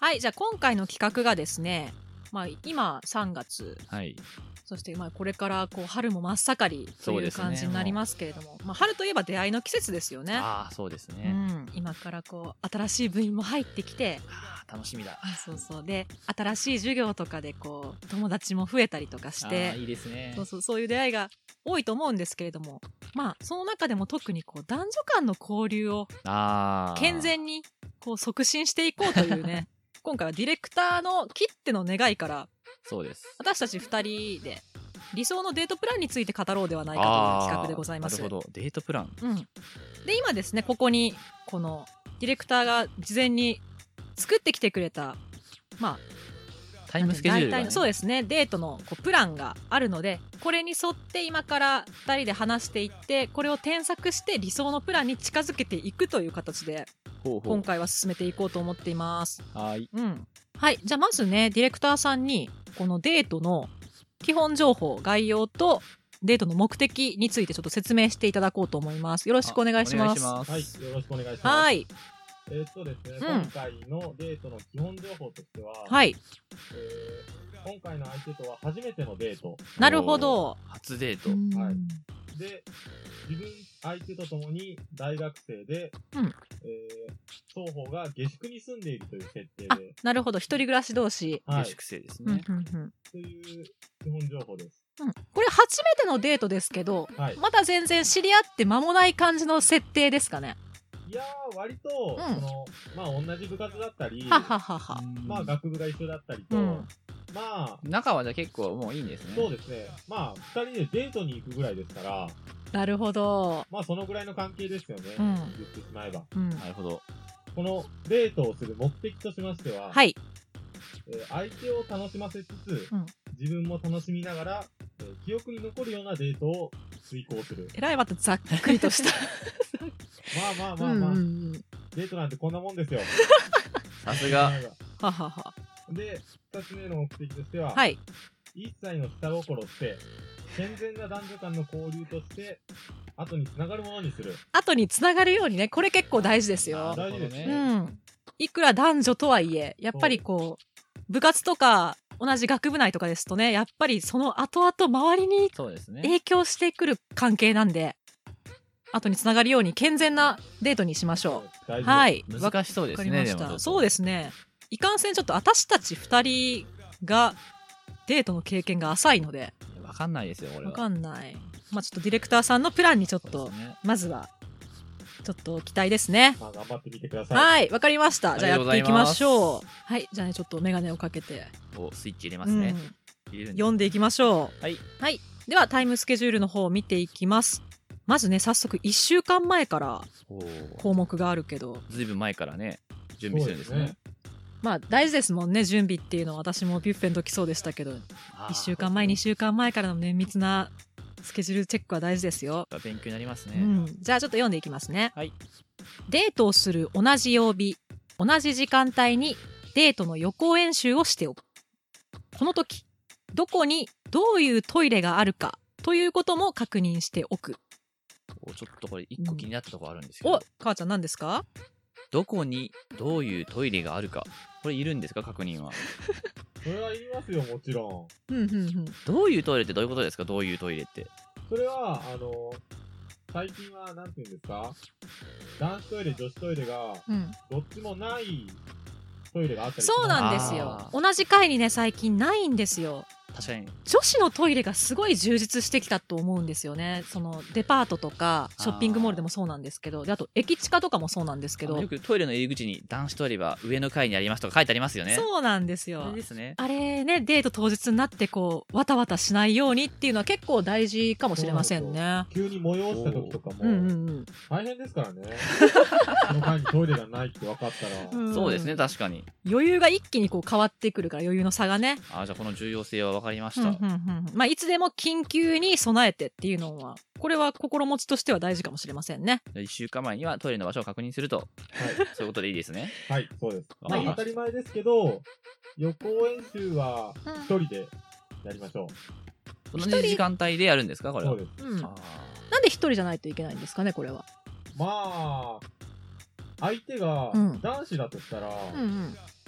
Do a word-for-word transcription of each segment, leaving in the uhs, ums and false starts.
はい、じゃあ今回の企画がですね、まあ、今さんがつ、 はい、 そしてまあこれからこう春も真っ盛りという感じになりますけれども、まあ、春といえば出会いの季節ですよね。 ああそうですね、 うん、今からこう新しい部員も入ってきて、 あー楽しみだ。 そうそうで新しい授業とかでこう友達も増えたりとかしあて、 ーいいですね。 そうそうそういう出会いが多いと思うんですけれども、まあその中でも特にこう男女間の交流をあー健全にこう促進していこうというね今回はディレクターのきっての願いからそうです。 私たちふたりで理想のデートプランについて語ろうではないかという企画でございます。 なるほど、デートプラン。 うん、で今ですねここにこのディレクターが事前に作ってきてくれたまあタイムスケジュールが、ね、 大体そうですねデートのこうプランがあるので、これに沿って今からふたりで話していってこれを添削して理想のプランに近づけていくという形でほうほう今回は進めていこうと思っています。 はい、 うん、はいじゃあまずねディレクターさんにこのデートの基本情報概要とデートの目的についてちょっと説明していただこうと思います。よろしくお願いします。 お願いします。 はい、よろしくお願いします。 はい、 えーっとですね、 うん今回のデートの基本情報としては、 はいえー今回の相手とは初めてのデートなるほど。 初デート。 うんはいで、自分相手とともに大学生で、 うんえー双方が下宿に住んでいるという設定あで、 なるほど一人暮らし同士、 はい、 下宿生ですうんね。 うんうんという基本情報です。 うん、これ初めてのデートですけど、 はい。 まだ全然知り合って間もない感じの設定ですかね。 いやー、割と、 うんその、まあ、同じ部活だったり、 はははは。 うんまあ、学部が一緒だったりと、 うんまあ、 中はじゃあ結構もういいんですね。 そうですね。まあ、二人でデートに行くぐらいですから、 なるほど。 まあ、そのぐらいの関係ですよね。 うん言ってしまえば。 うん、 なるほど。 このデートをする目的としましては、 はい。 えー相手を楽しませつつ、 うん自分も楽しみながら、えー記憶に残るようなデートを遂行する。 えらいまたざっくりとした。 まあまあまあまあ、 うんうんうんデートなんてこんなもんですよ。 さすが。 ははは。 で、二つ目の目的としては、 はい。 一切の下心って、健全な男女間の交流として、後に繋がるものにする。 後につながるようにね、これ結構大事ですよ。 大事ですね。 うん。いくら男女とはいえ、やっぱりこう、部活とか、同じ学部内とかですとね、やっぱりその後々周りにそうですね。 影響してくる関係なんで、後につながるように健全なデートにしましょう。 大事です。 はい。 難しそうですね。 わかりましでもちょっとた。そうですね。いかんせんちょっと私たちふたりがデートの経験が浅いので、 わかんないですよこれは。 わかんない。まあちょっとディレクターさんのプランにちょっと、 そうですね。 まずは、ちょっと期待ですね。 まあ、頑張ってみてください。 はい、わかりました。じゃあありがとうございやっていきまますしょう。はい、じゃあね、ちょっとメガネをかけて、 おスイッチ入れまうんすね。入れるんです読んでいきましょう。 はい。 はい。では、タイムスケジュールの方を見ていきます。まずね、早速いっしゅうかんまえからおー項目があるけど、 ずいぶん前からね準備するんですね。 まあ大事ですもんね、準備っていうのは。私もビュッフェの時そうでしたけど、 あーいっしゅうかんまえ、にしゅうかんまえからの綿密なスケジュールチェックは大事ですよ。 勉強になりますね。 うん、じゃあちょっと読んでいきますね。 はい。 デートをする同じ曜日、同じ時間帯にデートの予行演習をしておく。この時、どこにどういうトイレがあるかということも確認しておく。 おちょっとこれ一個気になったところあるんですよ。 お、母ちゃん何ですか？ どこにどういうトイレがあるか、これいるんですか確認は。 それはいりますよ、もちろん。 うんうんうん。 どういうトイレってどういうことですか？どういうトイレって。 それは、あの、最近は、なんていうんですか、男子トイレ、女子トイレが、 うん、 どっちもないトイレがあったりします。 そうなんですよあ。 同じ階にね、最近ないんですよ。 確かに。 女子のトイレがすごい充実してきたと思うんですよね。そのデパートとかショッピングモールでもそうなんですけど、であと駅近とかもそうなんですけど、 あのよくトイレの入り口に男子トイレは上の階にありますとか書いてありますよね。 そうなんですよあれ。ですね。 あれね、デート当日になってこうわたわたしないようにっていうのは結構大事かもしれませんね。 急に催した時とかも、 うんうんうん大変ですからね。その間にトイレがないって分かったら。 うんそうですね、確かに。 余裕が一気にこう変わってくるから、余裕の差がね。 あじゃあこの重要性は分かりました。 うんうんうんまあいつでも緊急に備えてっていうのは、これは心持ちとしては大事かもしれませんね。 いっしゅうかんまえにはトイレの場所を確認すると、 はい。 そういうことでいいですね。 はい、そうです。まあ、 わかりました当たり前ですけど、予行演習は一人でやりましょう。 同じ時間帯でやるんですかこれは。 そうです。 うん。 あなんで一人じゃないといけないんですかね、これは。 まあ、相手がうん男子だとしたら、 うんうん。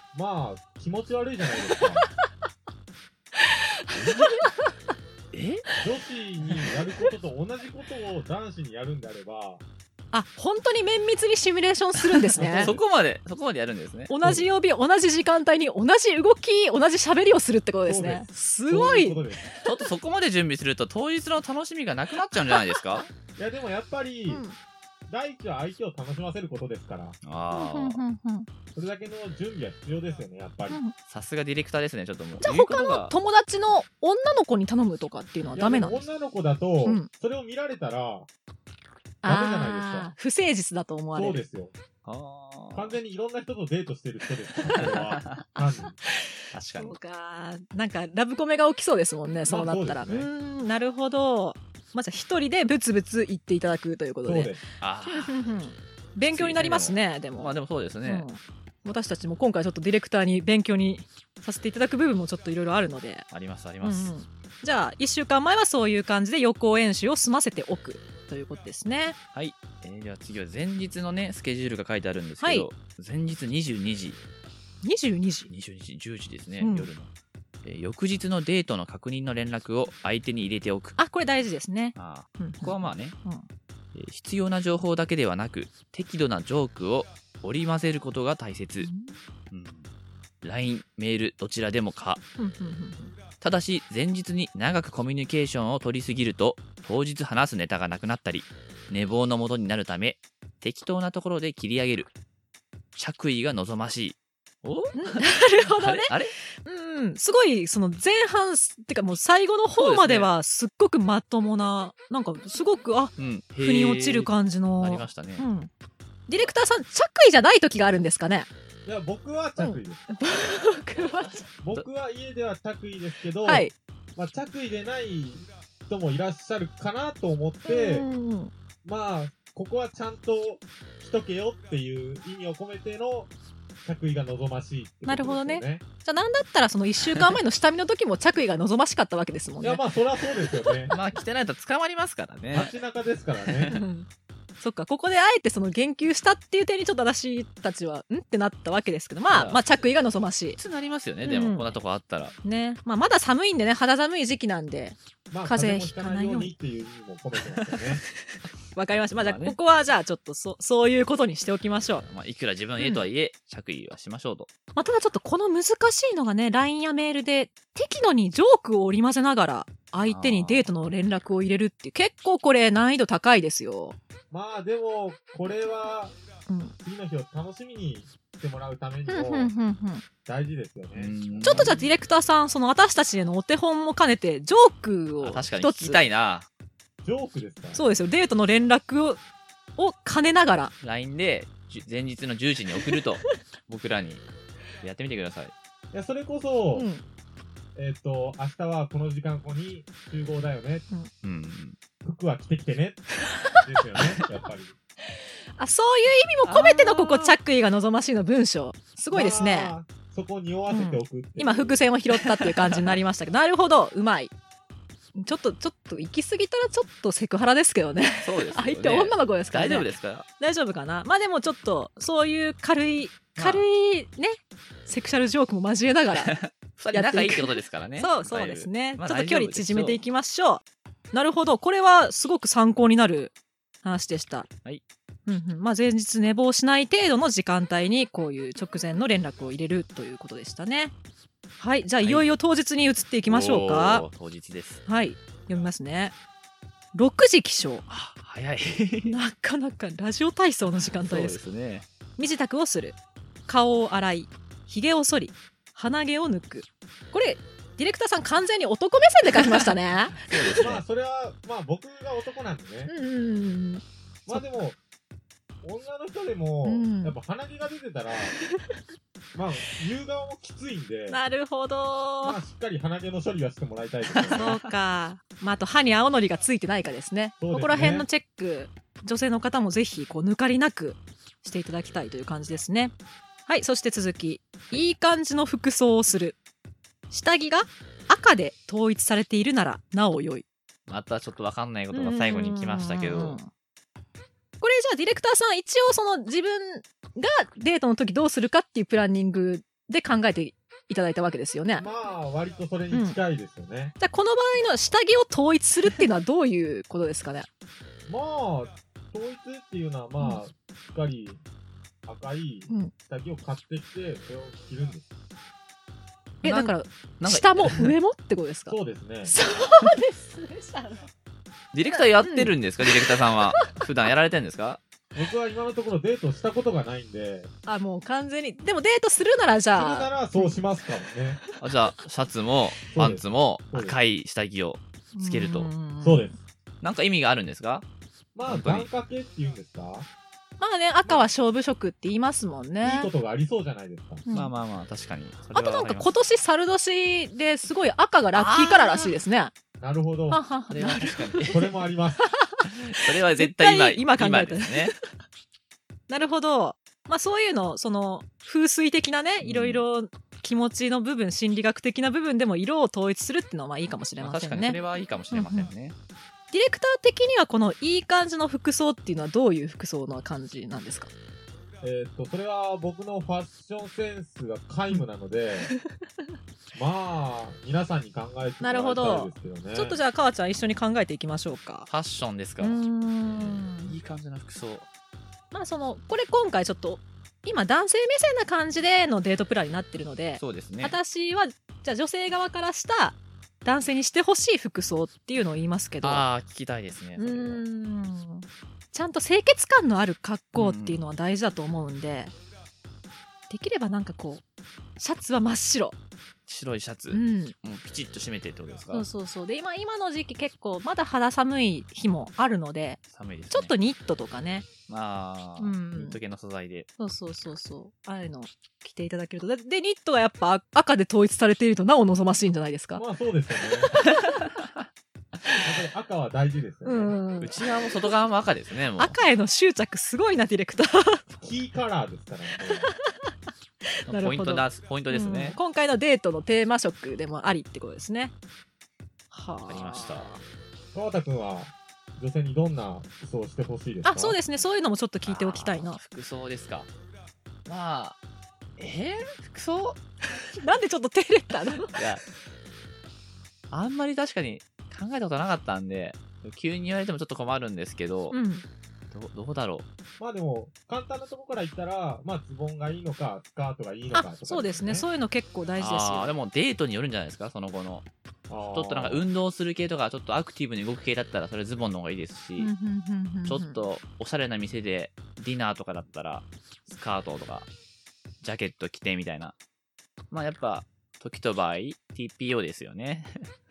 まあ、気持ち悪いじゃないですか。 え女子にやることと同じことを男子にやるんであれば、 あ、本当に綿密にシミュレーションするんですねそこまでそこまでやるんですね。 同じ曜日同じ時間帯に同じ動き同じ喋りをするってことですね。すごい。 そういうことです。 ちょっとそこまで準備すると当日の楽しみがなくなっちゃうんじゃないですか。 いやでもやっぱり、 うん、 第一は相手を楽しませることですから、 あうんうんうんうん、 それだけの準備は必要ですよね、やっぱり。 さすがディレクターですね。ちょっともうじゃあ他の友達の女の子に頼むとかっていうのはダメなんですか。 女の子だと、 うん、 それを見られたらダメじゃないですか。 不誠実だと思われる。 そうですよ。 あ完全にいろんな人とデートしてる人ですから、それは単に。 確かに。 そうか、なんかラブコメが起きそうですもんね、そうなったら。う、ね、ーん、なるほど。まあ、じゃあ一人でブツブツ言っていただくということで。 そうです。 あ勉強になりますね。でもまあでもそうですね、 うん、私たちも今回ちょっとディレクターに勉強にさせていただく部分もちょっといろいろあるので。 ありますあります、 うんうん、じゃあいっしゅうかんまえはそういう感じで予行演習を済ませておくということですね。 はい、えー、では次は前日のねスケジュールが書いてあるんですけど、はい、前日にじゅうにじにじゅうにじにじゅうにじじゅうじですね、 うん、 夜の、えー、翌日のデートの確認の連絡を相手に入れておく。 あ、これ大事ですね。 あ、うん、ここはまあね、 うん、 えー、必要な情報だけではなく適度なジョークを織り交ぜることが大切、うんうん、ライン メールどちらでもか、うんうんうん、ただし前日に長くコミュニケーションを取りすぎると当日話すネタがなくなったり寝坊のもとになるため適当なところで切り上げる。着衣が望ましい。おなるほどね。 あれあれ、 うん、すごいその前半ってかもう最後の方まではすっごくまともな、なんかすごくあ、うん、腑に落ちる感じのありましたね、うん、 ディレクターさん着衣じゃない時があるんですかね。 いや僕は着衣です、うん、僕は僕は家では着衣ですけど、はい、まあ、着衣でない人もいらっしゃるかなと思って、うん、まあここはちゃんとしとけよっていう意味を込めての着衣が望ましいってことですよね。 なるほどね。じゃあなんだったらそのいっしゅうかんまえの下見の時も着衣が望ましかったわけですもんね。 いやまあそりゃそうですよね。 まあ着てないと捕まりますからね。 街中ですからね。 そっか、ここであえてその言及したっていう点にちょっと私たちはんってなったわけですけど、まあまあ着衣が望ましい。 つなりますよね、うん、でもこんなとこあったらね。まあまだ寒いんでね、肌寒い時期なんで、 まあ、風邪ひかないようにっていう意味も込めてますよね。 わかりました。まあじゃあここはじゃあちょっと そ, そういうことにしておきましょう。 まあ、いくら自分の家とはいえ、うん、着衣はしましょうと。 まあ、ただちょっとこの難しいのがね、 ライン やメールで適度にジョークを織り交ぜながら相手にデートの連絡を入れるって結構これ難易度高いですよ。 まあでもこれは次の日を楽しみにしてもらうためにも大事ですよね。 ちょっとじゃあディレクターさん、その私たちへのお手本も兼ねてジョークを一つ。 確かに聞きたいな。 ジョークですか。 そうですよ、デートの連絡をを兼ねながらライン で前日のじゅうじに送ると僕らにやってみてください。いやそれこそ、うん、えっ、ー、と明日はこの時間ここに集合だよね、うん、服は着てきてねですよねやっぱり。 あ、そういう意味も込めてのここ着衣が望ましいの文章すごいですね、まあ、 そこを匂わせておくっていう、うん、 今伏線を拾ったっていう感じになりましたけどなるほど、うまい。ちょっとちょっと行き過ぎたらちょっとセクハラですけどね。 そうですよね。 相手女の子ですからね。 大丈夫ですか。 大丈夫かな。まあでもちょっとそういう軽い軽いねセクシャルジョークも交えながらふたり仲いいってことですからね。 そうそうですね、まあ、ちょっと距離縮めていきましょう。なるほど、これはすごく参考になる話でした。 はい。 うんうん、まあ前日寝坊しない程度の時間帯にこういう直前の連絡を入れるということでしたね。はい、じゃあいよいよ当日に移っていきましょうか。 はい、当日です。 はい、読みますね。ろくじ起床。 早い。 なかなかラジオ体操の時間帯です。 そうですね。 身支度をする。顔を洗い、髭を剃り、鼻毛を抜く。これディレクターさん完全に男目線で書きましたね。 そうですね。まあそれはまあ僕が男なんでね。うん。まあでも女の人でも、うん、やっぱ鼻毛が出てたらまあ言う側もきついんで。 なるほど。 まあしっかり鼻毛の処理はしてもらいたいですね。 そうか。まああと歯に青のりがついてないかですね。そうですね。ここら辺のチェック、女性の方もぜひこう抜かりなくしていただきたいという感じですね。はい、そして続き、いい感じの服装をする。下着が赤で統一されているならなお良い。 またちょっと分かんないことが最後に来ましたけど、 これじゃあディレクターさん一応その自分がデートの時どうするかっていうプランニングで考えていただいたわけですよね。 まあ割とそれに近いですよね、うん、 じゃあこの場合の下着を統一するっていうのはどういうことですかね。 まあ統一っていうのはまあ、うん、しっかり赤い下着を買ってきてそれを着るんです。 え、だから下も上もってことですか。 そうですね。 そうですね。 ディレクターやってるんですか、うん、ディレクターさんは普段やられてるんですか。 僕は今のところデートしたことがないんで。 あ、もう完全に。でもデートするならじゃあ。 するならそうしますからね。 あ、じゃあシャツもパンツも赤い下着をつけると。 そうです。 なんか意味があるんですか。 まあ願掛けっていうんですか。 まあね、赤は勝負色って言いますもんね。 いいことがありそうじゃないですか。 うん、まあまあまあ確かに。 あとなんか今年猿年ですごい赤がラッキーカラーらしいですね。 なるほど。 ははそれは確かに。 それもあります。 それは絶対今今考えたですね。 なるほど。まあそういうの、その風水的なね、いろいろ気持ちの部分、心理学的な部分でも色を統一するっていうのはまあいいかもしれませんね。 確かにそれはいいかもしれませんね。うんうん、 ディレクター的にはこのいい感じの服装っていうのはどういう服装の感じなんですか。 えっとそれは僕のファッションセンスが皆無なのでまあ皆さんに考えてもらいたいですけどね。 ちょっとじゃあかわちゃん一緒に考えていきましょうか。 ファッションですか。うーん、いい感じの服装。 まあそのこれ今回ちょっと今男性目線な感じでのデートプランになってるので、 そうですね。 私はじゃあ女性側からした男性にしてほしい服装っていうのを言いますけど、 ああ聞きたいですね。 うーん、ちゃんと清潔感のある格好っていうのは大事だと思うんで、できればなんかこうシャツは真っ白、 白いシャツ、 うん、 もうピチッと締めてってことですか。 そうそうそう。で 今, 今の時期結構まだ肌寒い日もあるので、 寒いですね、 ちょっとニットとかね、 ああ、うん、ニット系の素材で、 そうそうそうそう、ああいうの着ていただけると、でニットがやっぱ赤で統一されているとなお望ましいんじゃないですか。 まあそうですよね赤は大事ですよね、うん、 内側も外側も赤ですね。もう赤への執着すごいなディレクターキーカラーですからねポイントだ、ポイントですね、 うん、今回のデートのテーマ色でもありってことですね。 はあ、わかりました。 川田くんは女性にどんな服装をしてほしいですか。 あ、そうですね、そういうのもちょっと聞いておきたいな。 服装ですか。まあえー、服装なんでちょっと照れたの。いやあんまり確かに考えたことなかったんで急に言われてもちょっと困るんですけど、うん、ど, どうだろう。 まあでも簡単なところから言ったら、まあズボンがいいのかスカートがいいのかとか、ね、 そうですね、そういうの結構大事ですよ。 あでもデートによるんじゃないですか。その後のちょっとなんか運動する系とかちょっとアクティブに動く系だったらそれズボンの方がいいですし、ちょっとおしゃれな店でディナーとかだったらスカートとかジャケット着てみたいな。まあやっぱ時と場合 ティーピーオー ですよね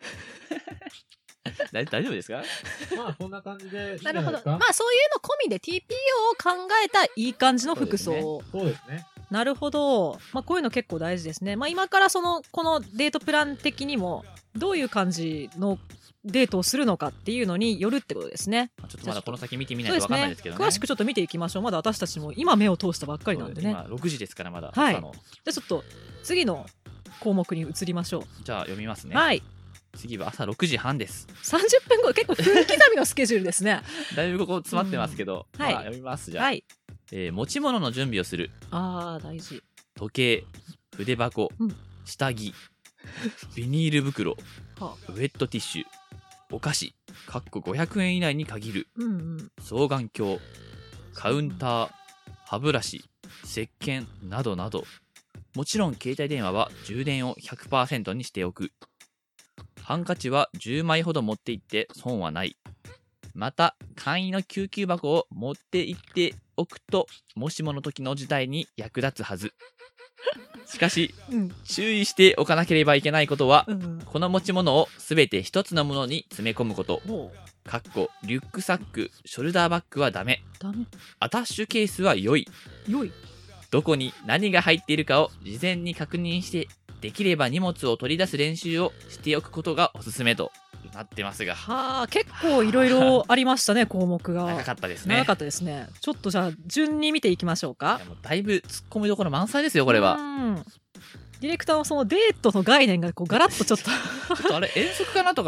大丈夫ですか。 まあそんな感じでいいんじゃなないですか。 るほど。まあそういうの込みで ティーピーオー を考えたいい感じの服装。 そうですね。 なるほど。まあこういうの結構大事ですね。まあ今からそのこのデートプラン的にもどういう感じのデートをするのかっていうのによるってことですね。 ちょっとまだこの先見てみないと分かんないですけどね。 詳しくちょっと見ていきましょう。まだ私たちも今目を通したばっかりなんでね。 今ろくじですからまだ。 はい。じゃあちょっと次の項目に移りましょう。 じゃあ読みますね。 はい。 次は朝ろくじはんです。 さんじゅっぷんご、結構分刻みのスケジュールですねだいぶここ詰まってますけど、うん、はい、まあ、読みますじゃあ、はいえー、持ち物の準備をする。 あー大事。 時計、筆箱、うん、下着ビニール袋、はあ、ウェットティッシュ、お菓子かっこごひゃくえん以内に限る、うんうん、双眼鏡、カウンター、歯ブラシ、石鹸などなど。もちろん携帯電話は充電を ひゃくパーセント にしておく。ハンカチはじゅうまいほど持って行って損はない。また簡易の救急箱を持って行っておくともしもの時の事態に役立つはず。しかし、うん、注意しておかなければいけないことは、うん、この持ち物をすべて一つのものに詰め込むこと。かっこリュックサック、ショルダーバッグはダメ。 ダメ。 アタッシュケースは良い。 良い。 どこに何が入っているかを事前に確認して、できれば荷物を取り出す練習をしておくことがおすすめとなってますが。 はあ、結構いろいろありましたね項目が。 長かったですね。 長かったですね。ちょっとじゃあ順に見ていきましょうか。 いやもうだいぶ突っ込みどころ満載ですよこれは。 うんディレクターはそのデートの概念がこうガラッとちょっとちょっとあれ遠足かなとか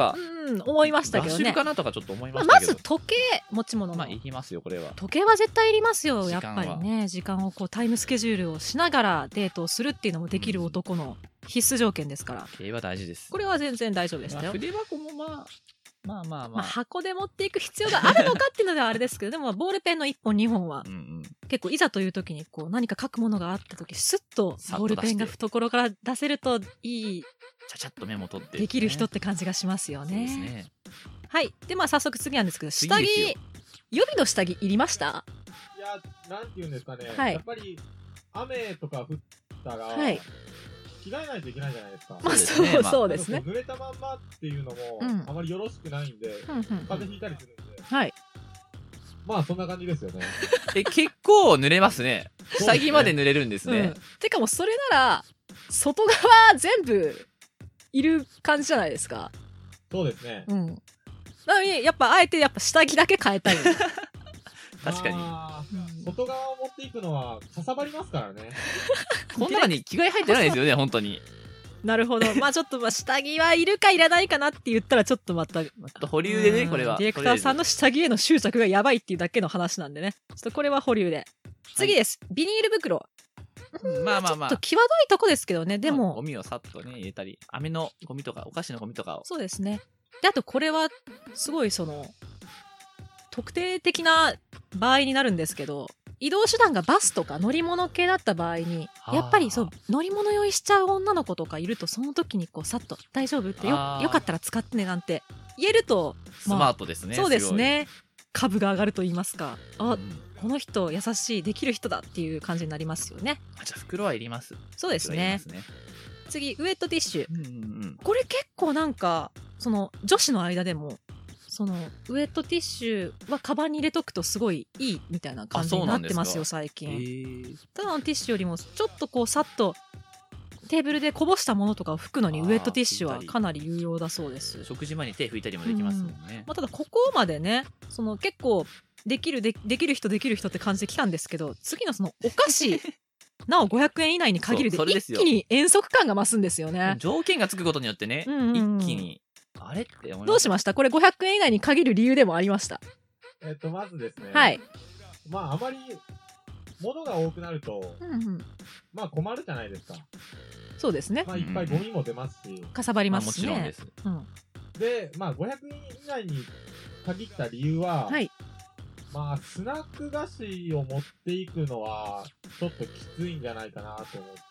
うん思いましたけどね。 バッシュルかなとかちょっと思いましたけど、 まあ、まず時計持ち物の、 まあいりますよこれは。 時計は絶対いりますよ。やっぱ時間はりね時間をこうタイムスケジュールをしながらデートをするっていうのもできる男の必須条件ですから、 時計は大事です。 これは全然大丈夫でしたまあ、 よ。 筆箱もまあまあまあまあ、 まあ、箱で持っていく必要があるのかっていうのではあれですけどでもボールペンのいっぽんにほんはうんうん、 結構いざという時にこう何か書くものがあった時スッとボールペンが懐から出せるといいちゃちゃっとメモ取って、ね、 できる人って感じがしますよね。 そうですね。 はいでまあ早速次なんですけど、下着予備の下着いりました？ いやなんていうんですかね、 はい、 やっぱり雨とか降ったら、 はい、 着替えないといけないじゃないですか。 まあそう、そうですね。 濡れたまんまっていうのも、うん、あまりよろしくないんで、うんうん、風邪ひいたりするんで、 はい、 まあそんな感じですよね。 え結構濡れますね。下着まで濡れるんですね。うん、 てかもうそれなら外側全部いる感じじゃないですか。 そうですね。 うん。なのにやっぱあえてやっぱ下着だけ変えたい。 確かに、 まあ、外側を持っていくのはかさばりますからね。 この中に着替え入ってないですよね本当に。 なるほど。まあちょっとまあ下着はいるかいらないかなって言ったらちょっとまた、 また保留でねこれは。 ディレクターさんの下着への執着がやばいっていうだけの話なんでね。ちょっとこれは保留で。次です。はい、ビニール袋。 まあまあまあ。 ちょっと際どいとこですけどね。でも、 まあ、ゴミをさっとね入れたり、飴のゴミとかお菓子のゴミとかを。 そうですね。であとこれはすごいその特定的な場合になるんですけど、移動手段がバスとか乗り物系だった場合にやっぱりそう乗り物酔いしちゃう女の子とかいると、その時にこうさっと大丈夫って よ, よかったら使ってねなんて言えると、 まあ、スマートですね。 そうですね。株が上がると言いますか、あ、うん、この人優しいできる人だっていう感じになりますよね。 あ、じゃあ袋はいります。 そうですね。次ウエットティッシュ、 うんうんうん、 これ結構なんかその女子の間でもそのウエットティッシュはカバンに入れとくとすごいいいみたいな感じになってますよ最近。ただのティッシュよりもちょっとこうさっとテーブルでこぼしたものとかを拭くのにウエットティッシュはかなり有用だそうです。 食事前に手拭いたりもできますもんね。うん、 まあ、ただここまでねその結構できる で, できる人できる人って感じで来たんですけど、次のそのお菓子なおごひゃくえん以内に限るで一気に遠足感が増すんですよね。 条件がつくことによってね、うんうんうん、一気にあれって思いました。 どうしました？これごひゃくえん以内に限る理由でもありました。 えっとまずですね、 はい、 まああまり物が多くなると、 うんうん、 まあ困るじゃないですか。 そうですね。 まあいっぱいゴミも出ますし、 うん、かさばりますしね。 まあ、もちろんです。 うん、 でまあごひゃくえん以内に限った理由は、 はい、 まあスナック菓子を持っていくのはちょっときついんじゃないかなと思って。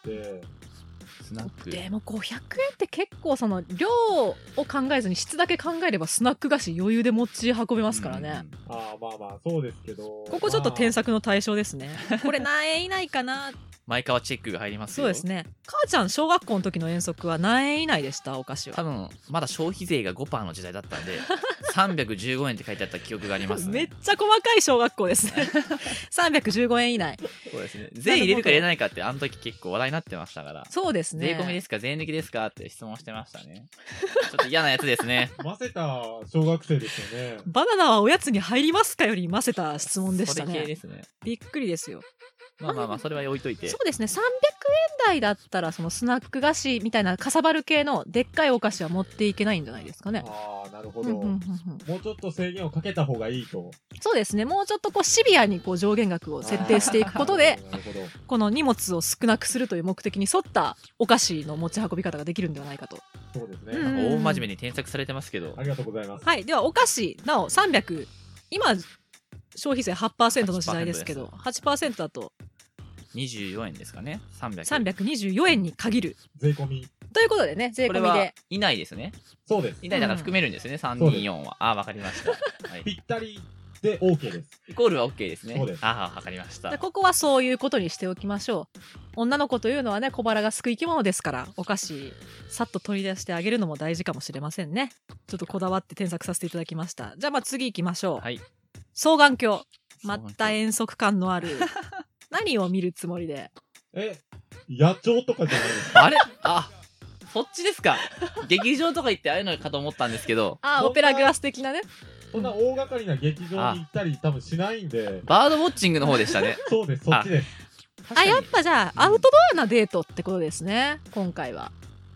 スナックでもごひゃくえんって結構その量を考えずに質だけ考えればスナック菓子余裕で持ち運べますからね。 うん、ああまあまあそうですけど、 ここちょっと添削の対象ですね。これ何円以内かな。 前川チェックが入りますよ。 そうですね。母ちゃん小学校の時の遠足は何円以内でした？お菓子は。 多分まだ消費税が ごパーセント の時代だったんでさんびゃくじゅうごえんって書いてあった記憶があります、ね、 めっちゃ細かい小学校ですね。さんびゃくじゅうごえん以内。 そうですね。税入れるか入れないかってあの時結構話題になってましたから。 そうですね。 税込みですか税抜きですかって質問してましたね。ちょっと嫌なやつですね。 ませた小学生ですよね。 バナナはおやつに入りますかよりませた質問でしたね。 それ系ですね。 びっくりですよ。 まあまあまあそれは置いといて。 そうですね。さんびゃくえん台だったらそのスナック菓子みたいなかさばる系のでっかいお菓子は持っていけないんじゃないですかね。 ああなるほど、うんうんうんうん、もうちょっと制限をかけた方がいいと。 そうですね。もうちょっとこうシビアにこう上限額を設定していくことでこの荷物を少なくするという目的に沿ったお菓子の持ち運び方ができるんではないかと。 そうですね。 大真面目に添削されてますけど。 ありがとうございます。 はい。ではお菓子なおさんびゃく今消費税 はちパーセント の時代ですけど はちパーセント だとにじゅうよえんですかね。さんびゃくさんびゃくにじゅうよえんに限る税込みということでね、税込みでこれは以内ですね。 そうです。 以内だから含めるんですね、うん、さんにーよんは。ああ、わかりました、 はい、ぴったりで OK です。 イコールは OK ですね。 そうです。 ああ、わかりました。 でここはそういうことにしておきましょう。女の子というのはね、小腹がすく生き物ですから、お菓子さっと取り出してあげるのも大事かもしれませんね。ちょっとこだわって添削させていただきました。じゃあまあ次行きましょう。 はい。 双眼鏡。また遠足感のある何を見るつもりで。 え、野鳥とかじゃないですか？ あれ、あ、そっちですか。劇場とか行ってああいうのかと思ったんですけど。 あ、オペラグラス的なね。 そんな大掛かりな劇場に行ったり多分しないんで。 バードウォッチングの方でしたね。 そうです、そっちです。 あ、やっぱじゃあアウトドアなデートってことですね、今回は。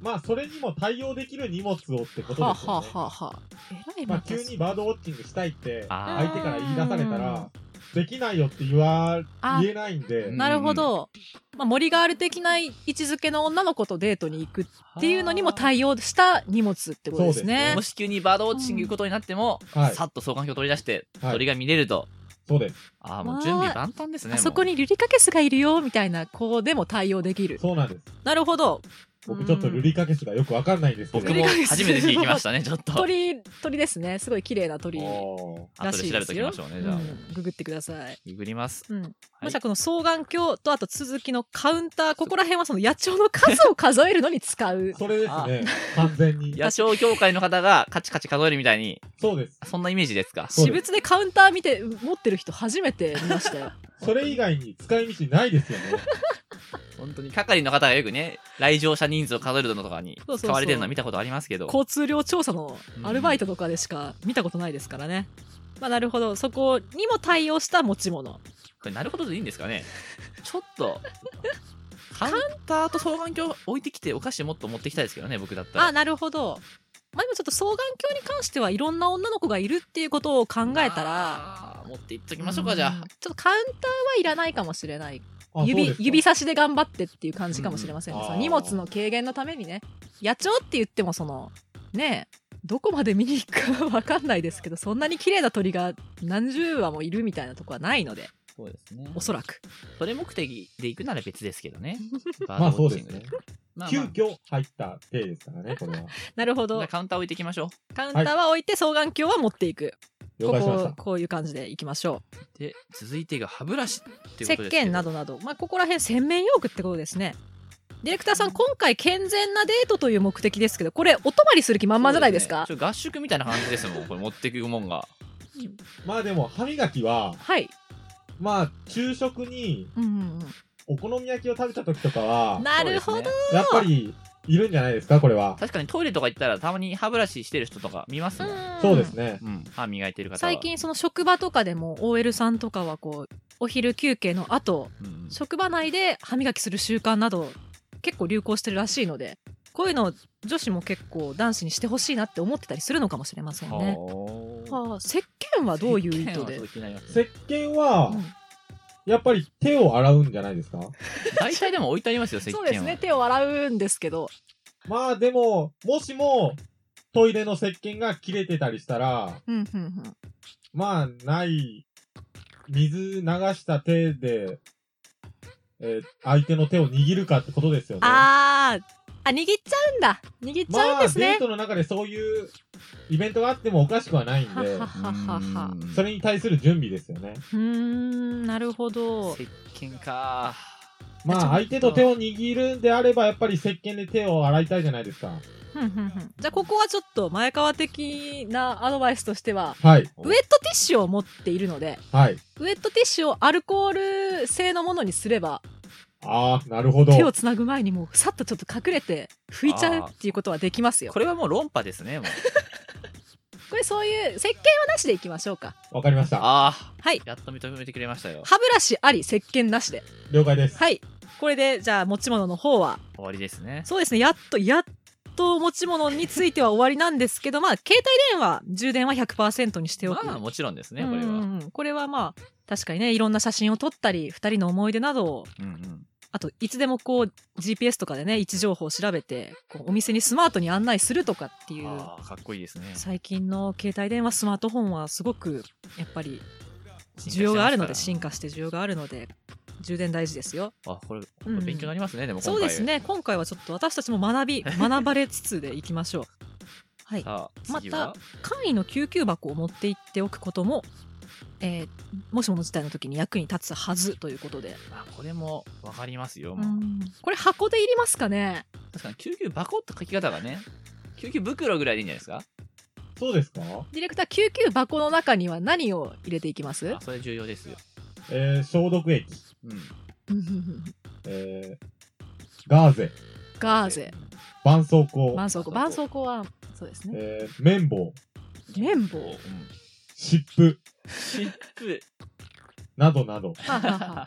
まあそれにも対応できる荷物をってことですよね。ははははえらいまあ急にバードウォッチングしたいって相手から言い出されたらできないよって言わ言えないんで。 なるほど。まあ、森ガール的な位置づけの女の子とデートに行くっていうのにも対応した荷物ってことですね。 もし急にバードウォッチング行くことになっても、うん、さっと双眼鏡を取り出して鳥が見れると。はい、 そうです。 ああ、もう準備万端ですね。 あそこにルリカケスがいるよみたいな子でも対応できる。 そうなんです。 なるほど。 僕ちょっとルリカケスがよくわかんないんですけど。 僕も初めて聞きましたね、ちょっと。 鳥、鳥ですね。すごい綺麗な鳥らしいですよ。 後で調べときましょうね、じゃあ。うん、 ググってください。 ググります。 うん。はい、もしこの双眼鏡とあと続きのカウンター、ここら辺はその野鳥の数を数えるのに使う。 それですね、完全に。 野鳥協会の方がカチカチ数えるみたいに。 そうです。 そんなイメージですか。 私物でカウンター見て、持ってる人初めて見ましたよ。 それ以外に使い道ないですよね。 本当に係の方がよくね、来場者人数を数えるのとかに使われてるのは見たことありますけど。 交通量調査のアルバイトとかでしか見たことないですからね。うん、まあなるほど、そこにも対応した持ち物。これなるほどでいいんですかね。ちょっとカウンターと双眼鏡置いてきてお菓子もっと持ってきたいですけどね、僕だったら。 あ、なるほど。まあでもちょっと双眼鏡に関してはいろんな女の子がいるっていうことを考えたら、 持っていっときましょうか、じゃあ。 ちょっとカウンターはいらないかもしれない。指, 指差しで頑張ってっていう感じかもしれませんね、うん、その荷物の軽減のためにね。野鳥って言ってもそのねえどこまで見に行くか分かんないですけど、そんなに綺麗な鳥が何十羽もいるみたいなとこはないので。 そうですね、 おそらくそれ目的で行くなら別ですけどね。 まあそうですね。まあまあ、急遽入った体ですからね、これは。 なるほど。 カウンター置いていきましょう。 カウンターは置いて双眼鏡は持っていく。 了解しました。 こここういう感じでいきましょう。で続いてが歯ブラシっていうことですけど、 石鹸などなど、まあ、ここら辺洗面用具ってことですね。ディレクターさん、今回健全なデートという目的ですけど、これお泊まりする気満々じゃないですか。 ですね、ちょ合宿みたいな感じですもん、これ持っていくもんが。 まあでも歯磨きは、 はい、 まあ昼食にお好み焼きを食べた時とかは、 なるほど、ね、 やっぱりいるんじゃないですか、これは。 確かにトイレとか行ったらたまに歯ブラシしてる人とか見ますもん。 そうですね、 うん、歯磨いてる方は。 最近その職場とかでも オーエル さんとかはこうお昼休憩の後、うん、職場内で歯磨きする習慣など結構流行してるらしいので、こういうの女子も結構男子にしてほしいなって思ってたりするのかもしれませんね。はあ、石鹸はどういう意図で？ 石鹸は、うん、やっぱり手を洗うんじゃないですか。 大体でも置いてありますよ、石鹸は。 そうですね、手を洗うんですけど。 まあでも、もしもトイレの石鹸が切れてたりしたら、 うんうんうん、 まあない、水流した手で、えー、相手の手を握るかってことですよね。 あー、あ、握っちゃうんだ。握っちゃうんですね。 まあデートの中でそういうイベントがあってもおかしくはないんで、それに対する準備ですよね。 うーん、なるほど。 石鹸か。 まあ相手と手を握るんであればやっぱり石鹸で手を洗いたいじゃないですか。 じゃあここはちょっと前川的なアドバイスとしては、 はい、ウェットティッシュを持っているので、 はい、 ウェットティッシュをアルコール製のものにすれば、 ああ、なるほど。 手をつなぐ前にもうさっとちょっと隠れて拭いちゃうっていうことはできますよ。 これはもう論破ですね、もう。 これそういう石鹸はなしでいきましょうか。 わかりました。 ああ、 はい。 やっと認めてくれましたよ。 歯ブラシあり、石鹸なしで。 了解です。 はい。これでじゃあ持ち物の方は終わりですね。 そうですね。やっとやっと持ち物については終わりなんですけど、まあ携帯電話充電は ひゃくパーセント にしておく。 まあもちろんですね、これは。うん、 これはまあ確かにね、いろんな写真を撮ったり、ふたりの思い出などを。うんうん、あといつでもこう ジーピーエス とかでね位置情報を調べてこうお店にスマートに案内するとかっていう。 あー、かっこいいですね。 最近の携帯電話スマートフォンはすごくやっぱり需要があるので、進化して需要があるので充電大事ですよ。 あ、これ、これ勉強になりますね、うん、でも今回。 そうですね、今回はちょっと私たちも学び学ばれつつでいきましょう。はい。 さあまた簡易の救急箱を持って行っておくこともえー、もしもの事態の時に役に立つはずということで、 あ、これも分かりますよ。 うん、これ箱でいりますかね。 確かに救急箱って書き方がね、救急袋ぐらいでいいんじゃないですか。 そうですか。 ディレクター、救急箱の中には何を入れていきます？ あ、それ重要ですよ。 えー、消毒液、 うん、 えー、ガーゼガーゼ絆創膏絆創膏絆創膏はそうですね、 えー、綿棒綿棒、うん、 湿布湿布などなど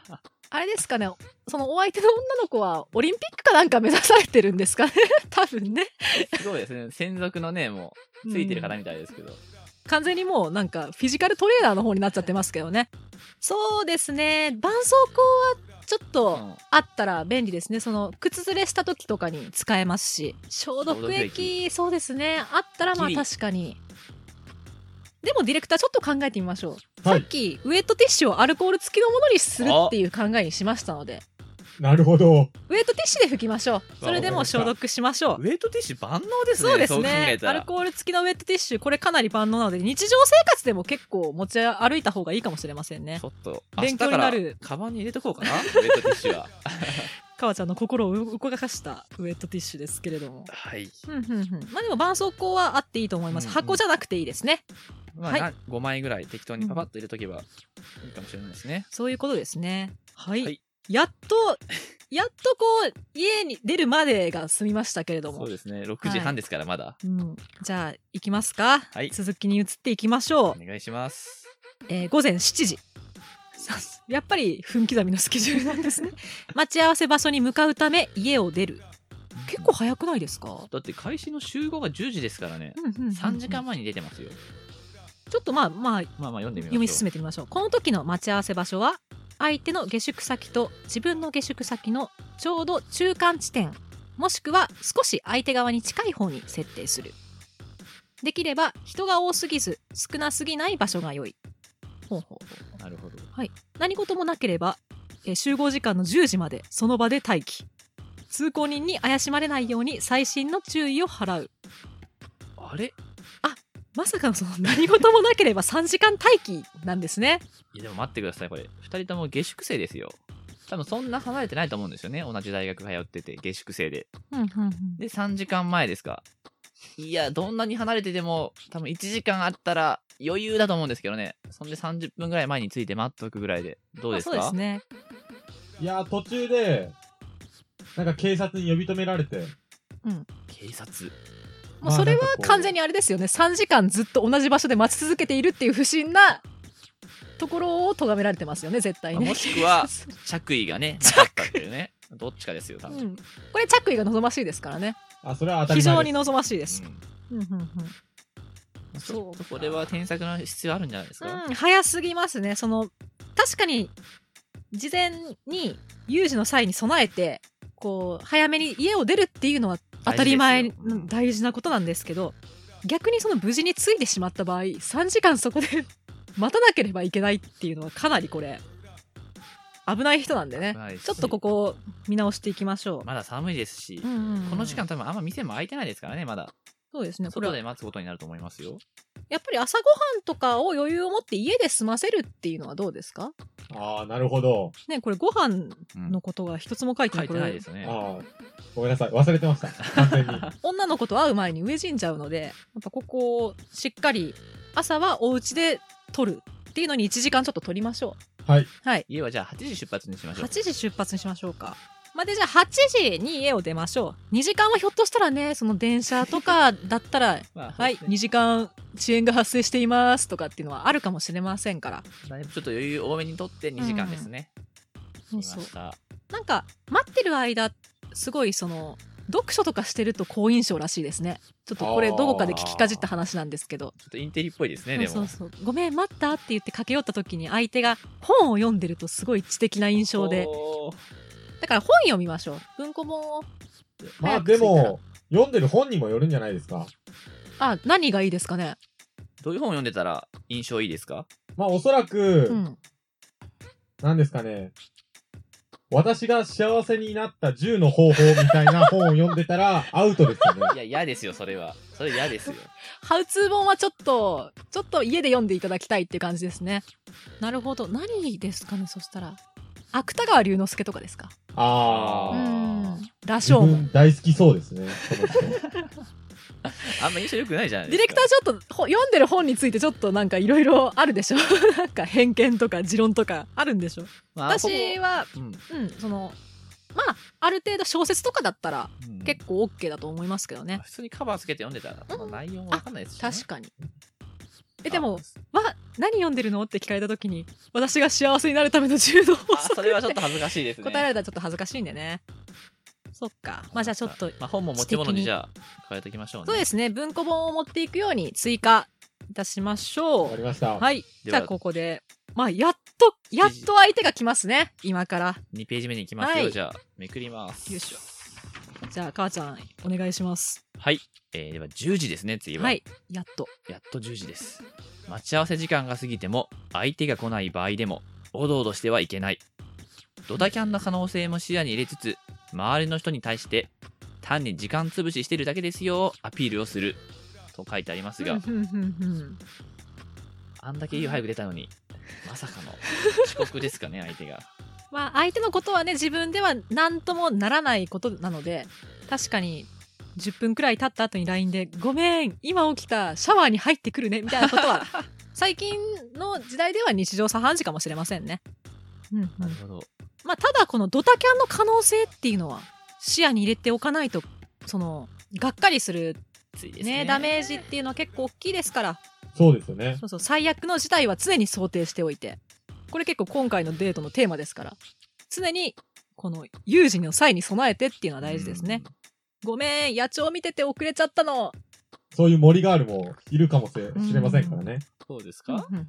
あれですかね、そのお相手の女の子はオリンピックかなんか目指されてるんですかね多分ね。 すごいですね。専属のね、もう、ついてる方みたいですけど。 完全にもうなんかフィジカルトレーナーの方になっちゃってますけどね。そうですね、絆創膏はちょっとあったら便利ですね。その靴ずれした時とかに使えますし、消毒液、そうですね、あったらまあ確かに。でもディレクターちょっと考えてみましょう、はい、さっきウエットティッシュをアルコール付きのものにするっていう考えにしましたので、 なるほど。 ウエットティッシュで拭きましょう。それでも消毒しましょう。 ウエットティッシュ万能ですね。 そうですね。アルコール付きのウエットティッシュ、これかなり万能なので、日常生活でも結構持ち歩いた方がいいかもしれませんね。 ちょっと勉強になる。 カバンに入れとこうかな、ウエットティッシュは。 かわちゃんの心を動かしたウエットティッシュですけれども。 はい。 ふんふんふん。まあでも絆創膏はあっていいと思います。うんうん、箱じゃなくていいですね。 まあ、はい、ごまいぐらい適当にパパッと入れとけばいいかもしれないですね。 そういうことですね。はい。はい、やっと、やっとこう、家に出るまでが済みましたけれども。 そうですね。ろくじはんですから、まだ。 はい、うん。じゃあ、行きますか。 はい。 続きに移っていきましょう。お願いします。 えー、ごぜんしちじ。やっぱり分刻みのスケジュールなんですね。待ち合わせ場所に向かうため家を出る。結構早くないですか？ だって開始の集合がじゅうじですからね。うんうんうんうん、さんじかんまえに出てますよ。 ちょっとまあまあ、 まあまあ読んでみましょう。 読み進めてみましょう。この時の待ち合わせ場所は相手の下宿先と自分の下宿先のちょうど中間地点、もしくは少し相手側に近い方に設定する。できれば人が多すぎず少なすぎない場所が良い。ほうほうほう。 なるほど。 はい。何事もなければ、えー、集合時間のじゅうじまでその場で待機。通行人に怪しまれないように細心の注意を払う。 あれ？ あ、まさかのその何事もなければさんじかん待機なんですね。 いやでも待ってください、これふたりとも下宿生ですよ。多分そんな離れてないと思うんですよね。同じ大学通ってて下宿生で、 うんうんうん、 でさんじかんまえですか。いやどんなに離れてても多分いちじかんあったら余裕だと思うんですけどね。そんでさんじゅっぷんぐらい前について待っとくぐらいでどうですか？ まあ、そうですね。 いや途中でなんか警察に呼び止められて、 うん、 警察もうそれは完全にあれですよね。さんじかんずっと同じ場所で待ち続けているっていう不審なところを咎められてますよね、絶対ね。 もしくは着衣がねなかったっていうね。どっちかですよ多分、うん、 これ着衣が望ましいですからね。 あ、それは当たり前です。 非常に望ましいです、 うんうんうんうん、そうこれは添削の必要あるんじゃないですか？ うん、早すぎますね。その確かに事前に有事の際に備えてこう早めに家を出るっていうのは当たり前、大事なことなんですけど、逆にその無事に着いてしまった場合さんじかんそこで待たなければいけないっていうのはかなりこれ危ない人なんでね、ちょっとここを見直していきましょう。 まだ寒いですし、 うんうんうん、 この時間多分あんま店も開いてないですからね。まだそうですね、 外で待つことになると思いますよ。 やっぱり朝ごはんとかを余裕を持って家で済ませるっていうのはどうですか？ ああ、なるほどね。これご飯のことが一つも書いてない、 うん、書いてないですね。 あごめんなさい、忘れてました。完全に女の子と会う前に飢え死んじゃうので、やっぱここをしっかり朝はお家で取るっていうのにいちじかんちょっと取りましょう。はい、 はい、 家はじゃあはちじ出発にしましょう。 はちじ出発にしましょうか。まあ、でじゃあはちじに家を出ましょう。にじかんはひょっとしたらね、その電車とかだったらまあ、はい、にじかん遅延が発生していますとかっていうのはあるかもしれませんから、 だいぶちょっと余裕多めにとってにじかんですね、 うん、そうそう。なんか待ってる間すごいその読書とかしてると好印象らしいですね。ちょっとこれどこかで聞きかじった話なんですけど、 ちょっとインテリっぽいですね。でもそうそうそう、ごめん待ったって言って駆け寄った時に相手が本を読んでるとすごい知的な印象で、だから本読みましょう。文庫本を。 まあでも読んでる本にもよるんじゃないですか。 あ、何がいいですかね。 どういう本を読んでたら印象いいですか？ まあおそらく、 うん、 なんですかね、私が幸せになったじゅうの方法みたいな本を読んでたらアウトですよね。 いや嫌ですよ、それは。それ嫌ですよ。 ハウツー本はちょっとちょっと家で読んでいただきたいっていう感じですね。なるほど。何ですかね。そしたら芥川龍之介とかですか？ ああ、 うん、羅生門大好きそうですね。 あんま印象良くないじゃないですか。 ディレクターちょっと読んでる本についてちょっとなんかいろいろあるでしょ。なんか偏見とか持論とかあるんでしょ。まあ、私は、うん、うん、そのまあある程度小説とかだったら結構 OK だと思いますけどね、うん、 普通にカバーつけて読んでたら、うん、内容も分かんないですし、ね、 確かに。 えでもわ何読んでるのって聞かれた時に私が幸せになるための柔道法則それはちょっと恥ずかしいですね。 答えられたらちょっと恥ずかしいんでね。そっか。まあじゃあちょっと、 まあ、本も持ち物にじゃあ加えておきましょうね。 そうですね。文庫本を持っていくように追加いたしましょう。 わかりました。 はい。じゃあここでまあやっとやっと相手が来ますね。今からにページ目に行きますよ、はい、じゃあめくります。 よいしょ。じゃあ母ちゃんお願いします。 はい、えー、ではじゅうじですね。次ははいやっとやっとじゅうじです。待ち合わせ時間が過ぎても相手が来ない場合でもおどおどしてはいけない。ドタキャンの可能性も視野に入れつつ周りの人に対して単に時間潰ししてるだけですよアピールをすると書いてありますがあんだけいい早く出たのにまさかの遅刻ですかね相手が。 まあ相手のことはね自分では何ともならないことなので確かにじゅっぷんくらい経った後に ライン でごめん今起きたシャワーに入ってくるねみたいなことは最近の時代では日常茶飯事かもしれませんね。うんうん、 なるほど。 まあただこのドタキャンの可能性っていうのは視野に入れておかないとそのがっかりするね、ねダメージっていうのは結構大きいですから。 そうですよね。 そうそう最悪の事態は常に想定しておいてこれ結構今回のデートのテーマですから常にこの有事の際に備えてっていうのは大事ですね。ごめん野鳥見てて遅れちゃったの。 そういう森ガールもいるかもしれませんからね。 そうですか。うん。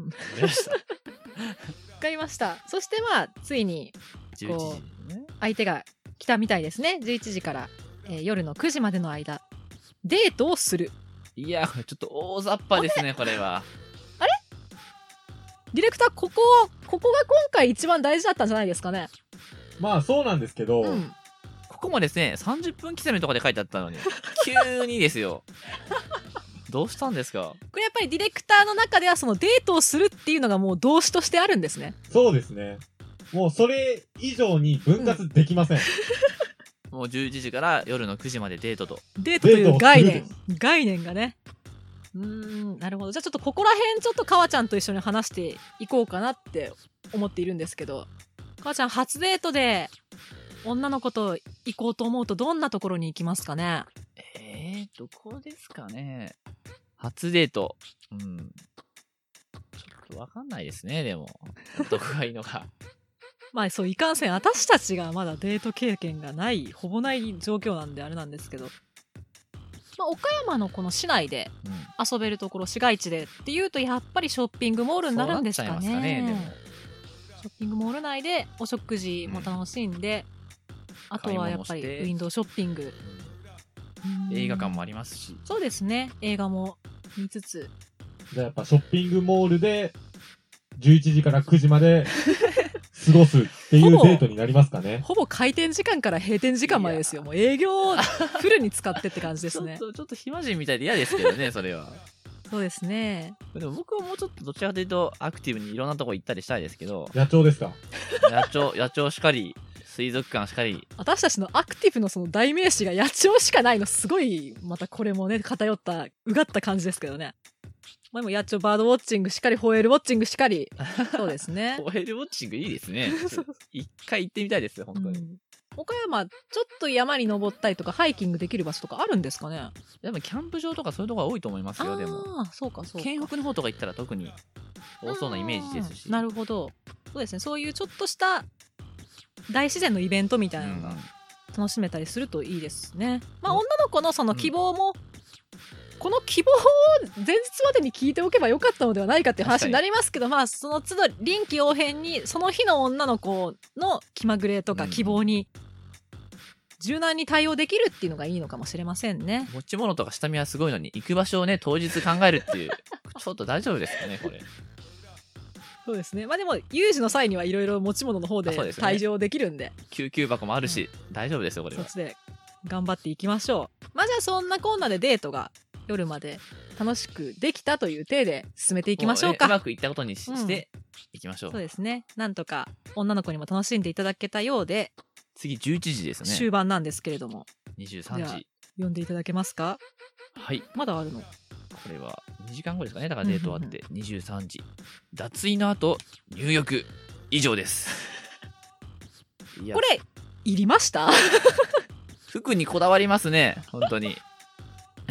わかりました。そしてまあついにこう相手が来たみたいですね。じゅういちじから、えー、夜のくじまでの間デートをする。 いやこれちょっと大雑把ですねこれは。 あれディレクターここここが今回一番大事だったんじゃないですかね。 まあそうなんですけど、うん、 ここもですねさんじゅっぷん刻みとかで書いてあったのに急にですよどうしたんですか。 これやっぱりディレクターの中ではそのデートをするっていうのがもう動詞としてあるんですね。 そうですね。もうそれ以上に分割できません、 うん、もうじゅういちじから夜のくじまでデートとデートという概念概念がね。うーんなるほど。じゃあちょっとここら辺ちょっと川ちゃんと一緒に話していこうかなって思っているんですけど、川ちゃん初デートで女の子と行こうと思うとどんなところに行きますかね。 えーどこですかね。初デートうんちょっとわかんないですね。でもどこがいいのかまあそういかんせん私たちがまだデート経験がないほぼない状況なんであれなんですけど、まあ、岡山のこの市内で遊べるところ、うん、市街地でっていうとやっぱりショッピングモールになるんですかね。そうなっちゃいますかね。でもショッピングモール内でお食事も楽しんで、うん、あとはやっぱりウィンドウショッピング、 うん、映画館もありますし。 そうですね映画も見つつじゃあやっぱショッピングモールでじゅういちじからくじまで過ごすっていうデートになりますかね。 ほぼ、ほぼ開店時間から閉店時間までですよ。もう営業フルに使ってって感じですね。 ちょっとちょっと暇人みたいで嫌ですけどねそれは。 そうですね。 でも僕はもうちょっとどちらかというとアクティブにいろんなとこ行ったりしたいですけど。 野鳥ですか。 野鳥野鳥しかり水族館しかり。 私たちのアクティブのその代名詞が野鳥しかないのすごいまたこれもね偏ったうがった感じですけどね。まあ、でも野鳥バードウォッチングしかりホエールウォッチングしかりそうですね。 ホエールウォッチングいいですね。一回行ってみたいですよ本当に、うん、 岡山ちょっと山に登ったりとかハイキングできる場所とかあるんですかね。 でもキャンプ場とかそういうところが多いと思いますよ。でもあそうかそうか県北の方とか行ったら特に多そうなイメージですし。 なるほど。そうですねそういうちょっとした大自然のイベントみたいなのが楽しめたりするといいですね、うん、まあ女の子のその希望も、うんこの希望を前日までに聞いておけばよかったのではないかっていう話になりますけど、まあその都度臨機応変にその日の女の子の気まぐれとか希望に柔軟に対応できるっていうのがいいのかもしれませんね。 持ち物とか下見はすごいのに行く場所をね当日考えるっていうちょっと大丈夫ですかねこれ。 そうですね。まあでも有事の際にはいろいろ持ち物の方で対応できるんで、 ね、救急箱もあるし、うん、大丈夫ですよこれは。 そっちで頑張っていきましょう。まあじゃあそんなこんなでデートが夜まで楽しくできたという体で進めていきましょうか。 うまくいったことに し,、うん、していきましょう。 そうですね。なんとか女の子にも楽しんでいただけたようで次じゅういちじですね。 終盤なんですけれどもにじゅうさんじ読んでいただけますか。 はい。 まだあるの。これはにじかんごですかね。だからデートあってにじゅうさんじ脱衣の後入浴以上ですこれいりました服にこだわりますね本当に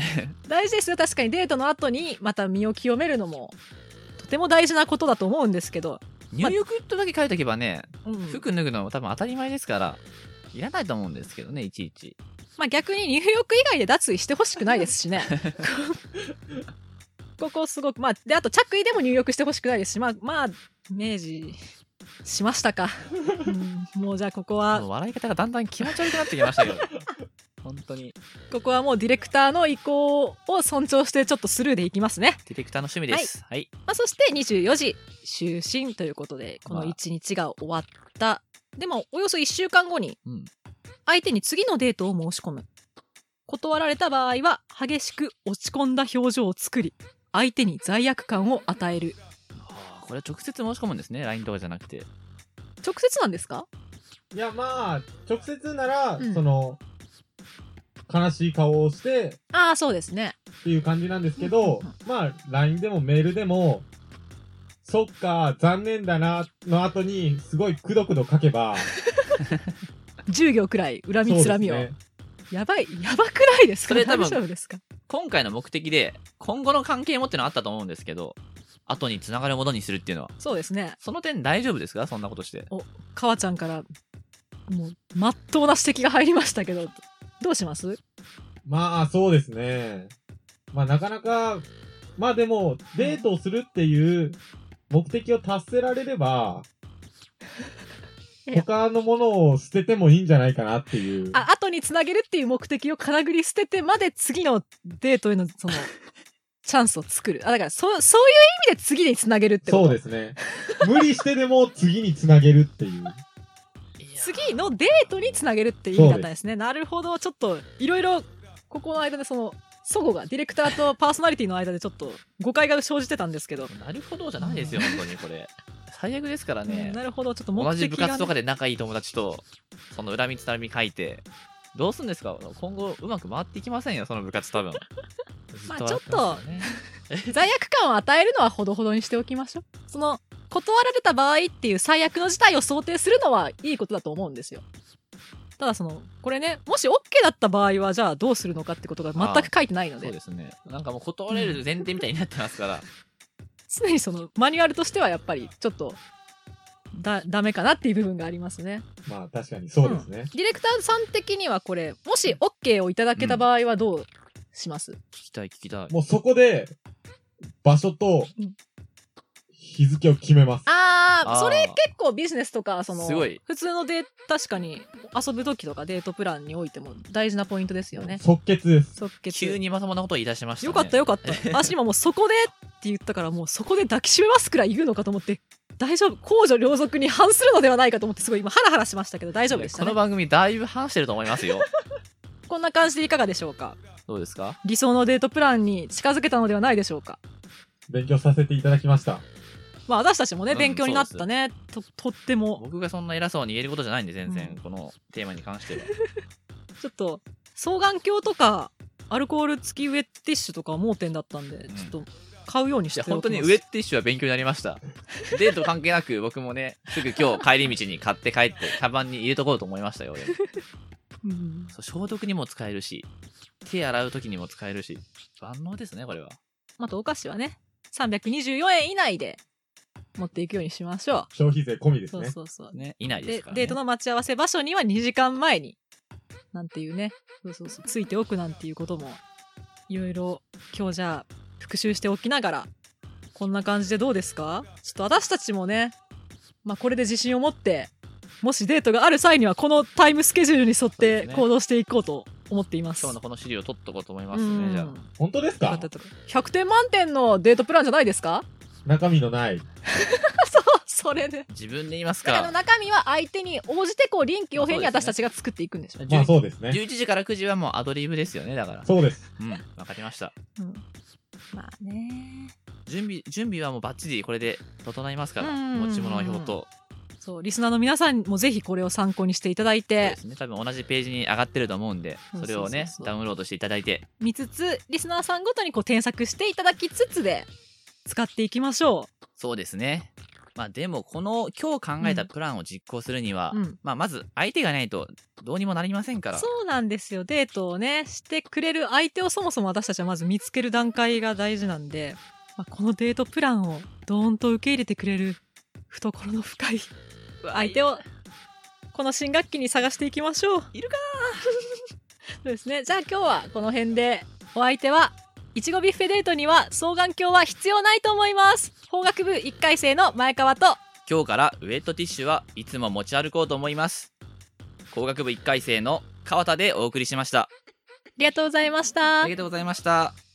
大事ですよ。確かにデートの後にまた身を清めるのもとても大事なことだと思うんですけど、 入浴とだけ書いとけばね、 ま、うん、 服脱ぐのも多分当たり前ですからいらないと思うんですけどね、いちいち。 まあ逆に入浴以外で脱衣してほしくないですしねここすごく、まあで、あと着衣でも入浴してほしくないですし、まあまあ明示しましたか、うん、もうじゃあここは笑い方がだんだん気持ち悪くなってきましたけど本当にここはもうディレクターの意向を尊重してちょっとスルーでいきますね。 ディレクターの趣味です。はい、はい、 まあ、そしてにじゅうよじ就寝ということでこのいちにちが終わった、まあ、でもおよそいっしゅうかんごに相手に次のデートを申し込む。断られた場合は激しく落ち込んだ表情を作り相手に罪悪感を与える。 これは直接申し込むんですね、 ライン とかじゃなくて。 直接なんですか？ いやまあ直接なら、うん、その悲しい顔をしてああそうですねっていう感じなんですけど、まあ ライン でもメールでもそっか残念だなの後にすごいくどくど書けばじゅうぎょうくらい恨みつらみを、ね、やばいやばくないですか？それ多分大丈夫ですか？ 今回の目的で今後の関係もってのあったと思うんですけど、後に繋がるものにするっていうのはそうですね。 その点大丈夫ですか？そんなことして。 お、かわちゃんからもう真っ当な指摘が入りましたけどどうします？ まあそうですね。まあなかなかまあでもデートをするっていう目的を達せられれば他のものを捨ててもいいんじゃないかなっていう。 あ、後につなげるっていう目的をかなぐり捨ててまで次のデートへのそのチャンスを作る。あ、だからそ、そういう意味で次につなげるってこと。 そうですね。無理してでも次につなげるっていう。 次のデートにつなげるっていう意味だったんですね。なるほど。ちょっといろいろここの間でその齟齬がディレクターとパーソナリティの間でちょっと誤解が生じてたんですけど。 なるほどじゃないですよ、うん、本当にこれ。最悪ですからね、 うん、なるほど。ちょっと目的が、ね、 同じ部活とかで仲いい友達とその恨みつらみ書いてどうすんですか？今後うまく回っていきませんよ、その部活多分。 まあちょっと罪悪感を与えるのはほどほどにしておきましょう。その断られた場合っていう最悪の事態を想定するのはいいことだと思うんですよ。ただそのこれね、もし OK だった場合はじゃあどうするのかってことが全く書いてないので。 そうですね。なんかもう断れる前提みたいになってますから、うん、 常にそのマニュアルとしてはやっぱりちょっとだダメかなっていう部分がありますね。 まあ確かにそうですね、 うん、ディレクターさん的にはこれもし OK をいただけた場合はどうします？うん、聞きたい聞きたい。 もうそこで場所と日付を決めます。 ああ、それ結構ビジネスとかそのすごい普通のデート、確かに遊ぶ時とかデートプランにおいても大事なポイントですよね。 即決です。 即決。 急にまともなことを言い出しましたね。 よかったよかった。私今もうそこでって言ったからもうそこで抱きしめますくらい言うのかと思って大丈夫、公序良俗に反するのではないかと思ってすごい今ハラハラしましたけど大丈夫でしたね。 この番組だいぶ反してると思いますよ。 こんな感じでいかがでしょうか？ どうですか？ 理想のデートプランに近づけたのではないでしょうか？ 勉強させていただきました。 まあ私たちもね、うん、勉強になったね。と、とっても僕がそんな偉そうに言えることじゃないんで全然、うん、このテーマに関してはちょっと双眼鏡とかアルコール付きウェットティッシュとか盲点だったんで、うん、ちょっと買うようにしておきます。 本当にウェットティッシュは勉強になりました。デート関係なく僕もねすぐ今日帰り道に買って帰ってカバンに入れとこうと思いましたよ。うん、そう消毒にも使えるし手洗う時にも使えるし万能ですねこれは。 またお菓子はねさんびゃくにじゅうよえん以内で持っていくようにしましょう。 消費税込みですね。 そうそうそうね、以内ですからね。 でデートの待ち合わせ場所にはにじかんまえになんていうね、そうそうそうついておくなんていうこともいろいろ今日じゃあ復習しておきながらこんな感じでどうですか？ちょっと私たちもね、まあこれで自信を持ってもしデートがある際にはこのタイムスケジュールに沿って行動していこうと思っています。 今日のこの資料を取っとこうと思いますね。じゃあ本当ですか？ ひゃくてん満点のデートプランじゃないですか？ 中身のないそうそれで自分で言いますか。 だから中身は相手に応じてこう臨機応変に私たちが作っていくんでしょ。 まあそうですね。 じゅういちじからくじはもうアドリブですよね。だからそうです。 うん、わかりました、 うん、まあね準備準備はもうバッチリこれで整いますから、持ち物の表とそうリスナーの皆さんもぜひこれを参考にしていただいて、 そうですね、多分同じページに上がってると思うんでそれをねダウンロードしていただいて見つつリスナーさんごとにこう添削していただきつつで使っていきましょう。 そうですね。 まあでもこの今日考えたプランを実行するには、うん、まあまず相手がないとどうにもなりませんから。 そうなんですよ。デートをねしてくれる相手をそもそも私たちはまず見つける段階が大事なんで、まあ、このデートプランをドーンと受け入れてくれる懐の深い相手をこの新学期に探していきましょう。 いるかなそうですね。じゃあ今日はこの辺で、お相手はいちごビュッフェデートには双眼鏡は必要ないと思います。法学部いっかい生の前川と、 今日からウェットティッシュはいつも持ち歩こうと思います。工学部いっかい生の川田でお送りしました。 ありがとうございました。 ありがとうございました。